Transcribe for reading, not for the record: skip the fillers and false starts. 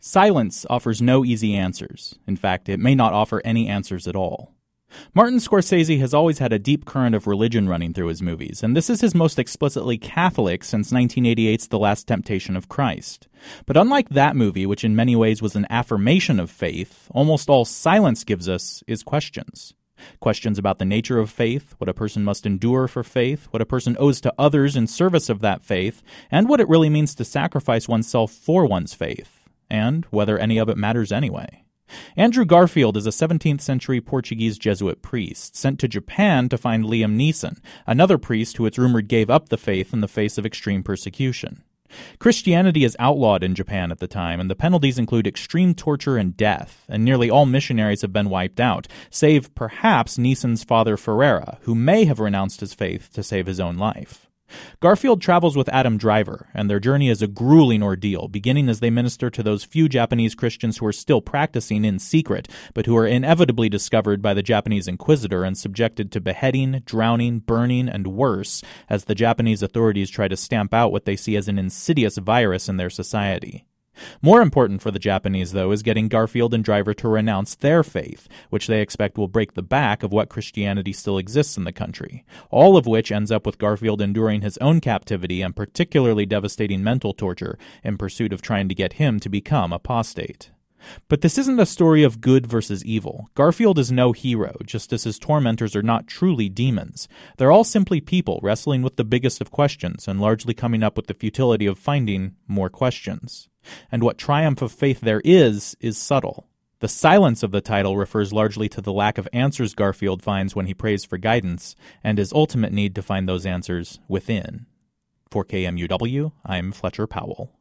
Silence offers no easy answers. In fact, it may not offer any answers at all. Martin Scorsese has always had a deep current of religion running through his movies, and this is his most explicitly Catholic since 1988's The Last Temptation of Christ. But unlike that movie, which in many ways was an affirmation of faith, almost all silence gives us is questions. Questions about the nature of faith, what a person must endure for faith, what a person owes to others in service of that faith, and what it really means to sacrifice oneself for one's faith, and whether any of it matters anyway. Andrew Garfield is a 17th century Portuguese Jesuit priest sent to Japan to find Liam Neeson, another priest who it's rumored gave up the faith in the face of extreme persecution. Christianity is outlawed in Japan at the time, and the penalties include extreme torture and death, and nearly all missionaries have been wiped out, save perhaps Neeson's father Ferreira, who may have renounced his faith to save his own life. Garfield travels with Adam Driver, and their journey is a grueling ordeal, beginning as they minister to those few Japanese Christians who are still practicing in secret, but who are inevitably discovered by the Japanese Inquisitor and subjected to beheading, drowning, burning, and worse, as the Japanese authorities try to stamp out what they see as an insidious virus in their society. More important for the Japanese, though, is getting Garfield and Driver to renounce their faith, which they expect will break the back of what Christianity still exists in the country, all of which ends up with Garfield enduring his own captivity and particularly devastating mental torture in pursuit of trying to get him to become apostate. But this isn't a story of good versus evil. Garfield is no hero, just as his tormentors are not truly demons. They're all simply people wrestling with the biggest of questions and largely coming up with the futility of finding more questions. And what triumph of faith there is subtle. The silence of the title refers largely to the lack of answers Garfield finds when he prays for guidance, and his ultimate need to find those answers within. For KMUW, I'm Fletcher Powell.